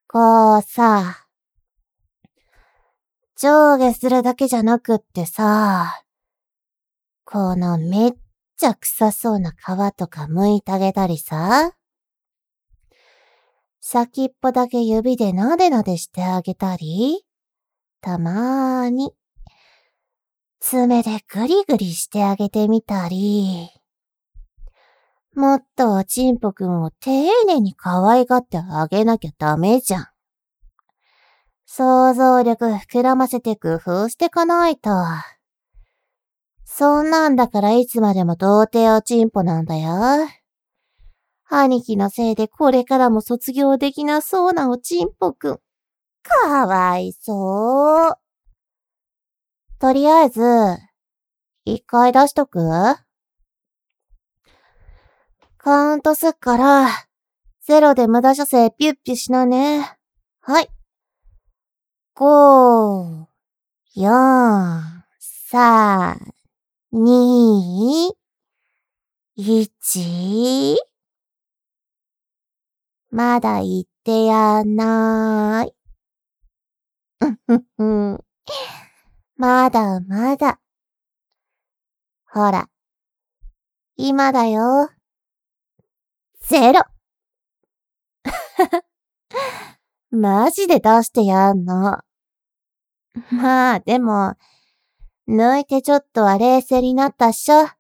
こうさ、上下するだけじゃなくってさ、このめっちゃ臭そうな皮とか剥いてあげたりさ、先っぽだけ指でなでなでしてあげたり、たまーに爪でグリグリしてあげてみたり、もっとおちんぽくんを丁寧に可愛がってあげなきゃダメじゃん。想像力膨らませて工夫してかないと。そんなんだからいつまでも童貞おちんぽなんだよ。兄貴のせいでこれからも卒業できなそうなおちんぽくん。かわいそう。とりあえず、一回出しとく？カウントすっから、ゼロで無駄射精ピュッピュしなね。はい。5、4、3、2、1。まだ言ってやんない。まだまだ。ほら、今だよ。ゼロ。マジで出してやんの。まあ、でも、抜いてちょっとは冷静になったっしょ。